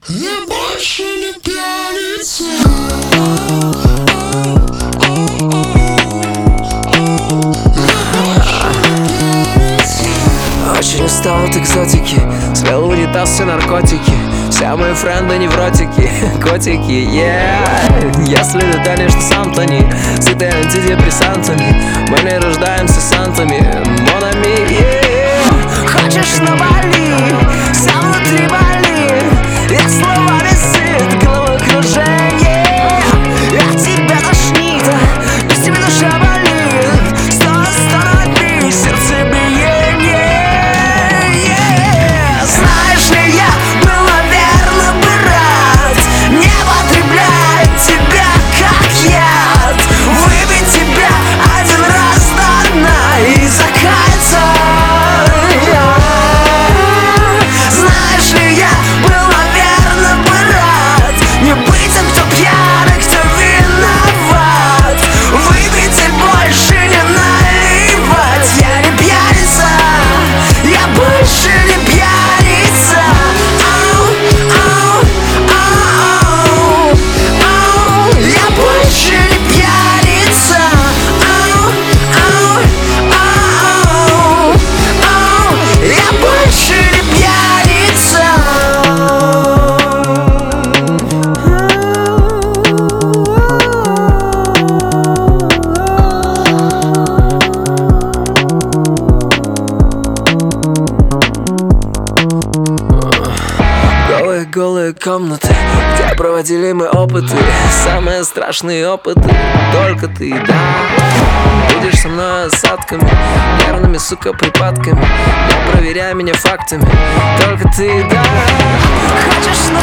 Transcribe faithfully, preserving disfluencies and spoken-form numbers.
Я больше не пьяница. Очень устал от экзотики, слил в унитаз все наркотики. Все мои френды невротики, котики, yeah. Если ты тонешь, то сам тони, сытый антидепрессантами. Мы не рождаемся сантами, монами, yeah. Хочешь на Бали, сам внутри боли. Я словами сыт, головокружение. От тебя тошнит, без тебя душа болит. Снова останови сердцебиение. Знаешь ли, я был, наверное, бы рад не потреблять тебя как яд, выпить тебя один раз до дна и закаяться. Знаешь ли, я был, наверное, бы рад не быть тем, кто пьяный, кто виноват, выпить и больше не наливать. Я не пьяница, я больше не пьяница. Ау, ау, ау, ау. Я больше не пьяница. Ау, ау, ау, ау. Я больше не пьяница. Голые, голые комнаты, где проводили мы опыты. Самые страшные опыты, только ты, да. Будешь со мной осадками, нервными, сука, припадками. Не проверяй меня фактами, только ты, да. Хочешь